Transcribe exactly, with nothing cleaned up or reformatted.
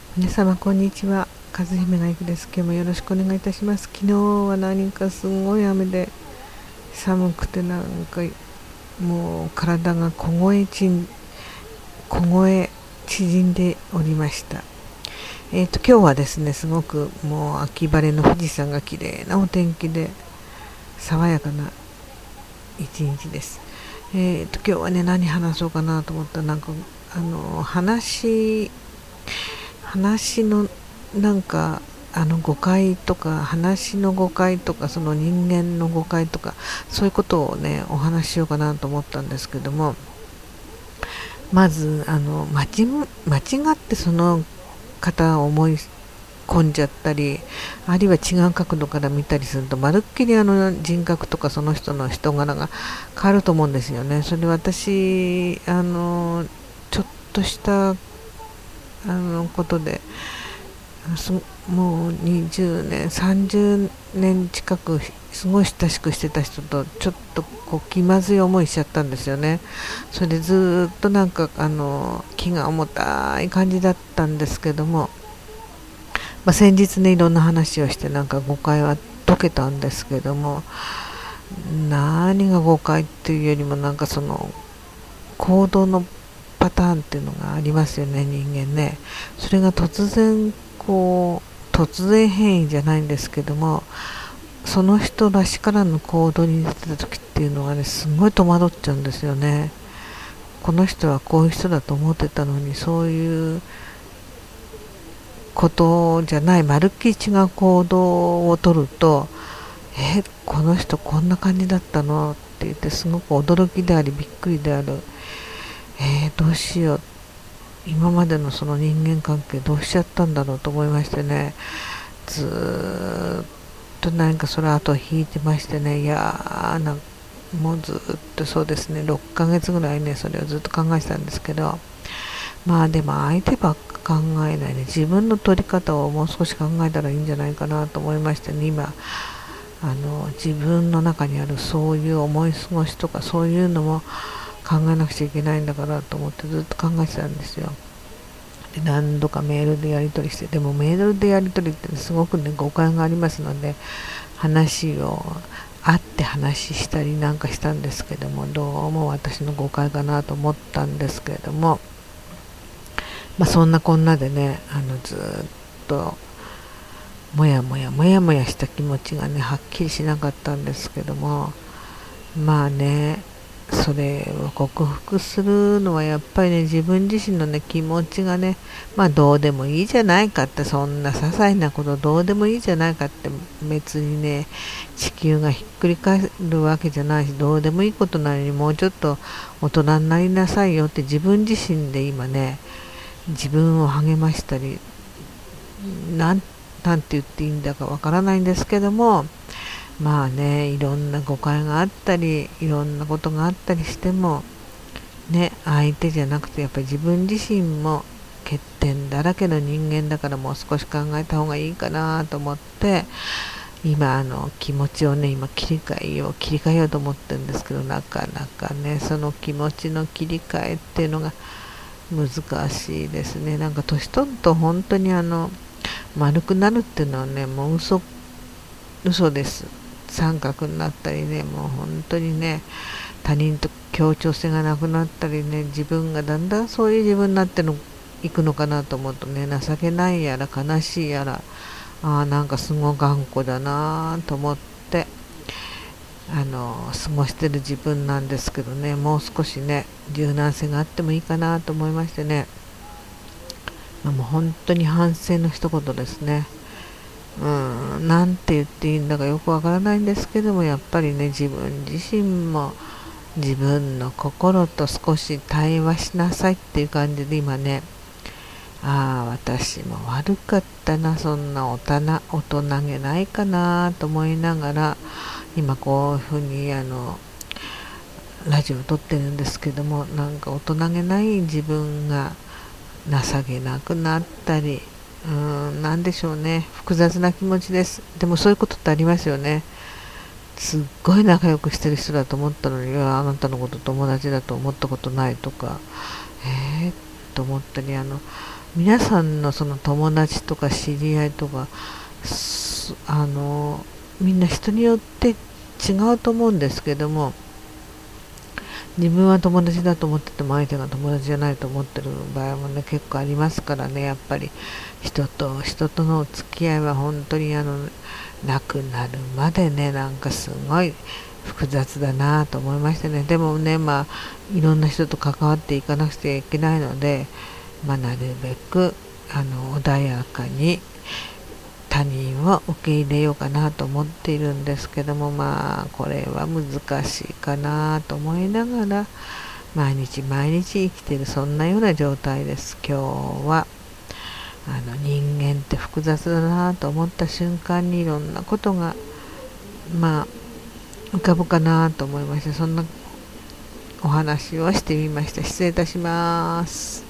皆様こんにちは。和姫がゆきです。今日もよろしくお願いいたします。昨日は何かすごい雨で寒くて、なんかもう体が凍えちん凍え縮んでおりました。えーと今日はですね、すごくもう秋晴れの富士山が綺麗なお天気で爽やかな一日です。えーと今日はね、何話そうかなと思ったら、なんかあの話話のなんかあの誤解とか、話の誤解とか、その人間の誤解とか、そういうことをねお話ししようかなと思ったんですけども、まずあの間違間違ってその方を思い込んじゃったり、あるいは違う角度から見たりすると、まるっきりあの人格とかその人の人柄が変わると思うんですよね。それで私あのちょっとしたあのことで、もうにじゅうねんさんじゅうねん近くすごい親しくしてた人とちょっとこう気まずい思いしちゃったんですよね。それでずっとなんかあの気が重たい感じだったんですけども、まあ、先日ねいろんな話をして、なんか誤解は解けたんですけども、何が誤解っていうよりも、なんかその行動のパターンっていうのがありますよね、人間ね。それが突然こう突然変異じゃないんですけども、その人らしからぬ行動に出てた時っていうのがね、すごい戸惑っちゃうんですよね。この人はこういう人だと思ってたのに、そういうことじゃない、まるっきり違う行動をとると、えこの人こんな感じだったのって言って、すごく驚きでありびっくりである。えー、どうしよう、今までのその人間関係どうしちゃったんだろうと思いましてね、ずーっとなんかその後引いてましてね、いやーなんかもうずっとそうですね、ろっかげつぐらいねそれをずっと考えてたんですけど、まあでも相手ばっか考えないで、自分の取り方をもう少し考えたらいいんじゃないかなと思いましてね、今あの自分の中にあるそういう思い過ごしとか、そういうのも考えなくちゃいけないんだからと思ってずっと考えてたんですよ。で何度かメールでやり取りして、でもメールでやり取りってすごくね誤解がありますので、話を会って話したりなんかしたんですけども、どうも私の誤解かなと思ったんですけれども、まあそんなこんなでね、あのずっともやもやもやもやした気持ちがねはっきりしなかったんですけども、まあね、それを克服するのはやっぱりね、自分自身のね気持ちがね、まあどうでもいいじゃないかって、そんな些細なことどうでもいいじゃないかって、別にね地球がひっくり返るわけじゃないし、どうでもいいことなのに、もうちょっと大人になりなさいよって、自分自身で今ね自分を励ましたり、なんなんて言っていいんだかわからないんですけども、まあね、いろんな誤解があったり、いろんなことがあったりしても、ね、相手じゃなくてやっぱり自分自身も欠点だらけの人間だから、もう少し考えた方がいいかなと思って、今あの気持ちをね、今切り替えよう、切り替えようと思ってるんですけど、なかなかね、その気持ちの切り替えっていうのが難しいですね。なんか年取ると本当にあの丸くなるっていうのはね、もう嘘嘘です。三角になったりね、もう本当にね、他人と協調性がなくなったりね、自分がだんだんそういう自分になってのいくのかなと思うとね、情けないやら悲しいやら、あーなんかすごい頑固だなと思って、あの過ごしてる自分なんですけどね、もう少しね柔軟性があってもいいかなと思いましてね、まあ、もう本当に反省の一言ですね。うん、なんて言っていいんだかよくわからないんですけども、やっぱりね、自分自身も自分の心と少し対話しなさいっていう感じで、今ね、ああ私も悪かったな、そんな大人大人げないかなと思いながら、今こういうふうにあのラジオを撮ってるんですけども、なんか大人げない自分が情けなくなったり、うーん、なんでしょうね、複雑な気持ちです。でもそういうことってありますよね。すっごい仲良くしてる人だと思ったのに、いやあなたのこと友達だと思ったことないとか、えー、と思ったり、あの皆さんのその友達とか知り合いとか、あのみんな人によって違うと思うんですけども、自分は友達だと思ってても相手が友達じゃないと思ってる場合もね結構ありますからね。やっぱり人と人とのお付き合いは本当にあのなくなるまでね、なんかすごい複雑だなと思いましたね。でもね、まあいろんな人と関わっていかなくちゃいけないので、まあ、なるべくあの穏やかに他人を受け入れようかなと思っているんですけども、まあこれは難しいかなと思いながら毎日毎日生きている、そんなような状態です。今日はあの人間って複雑だなと思った瞬間にいろんなことがまあ浮かぶかなと思いまして、そんなお話をしてみました。失礼いたします。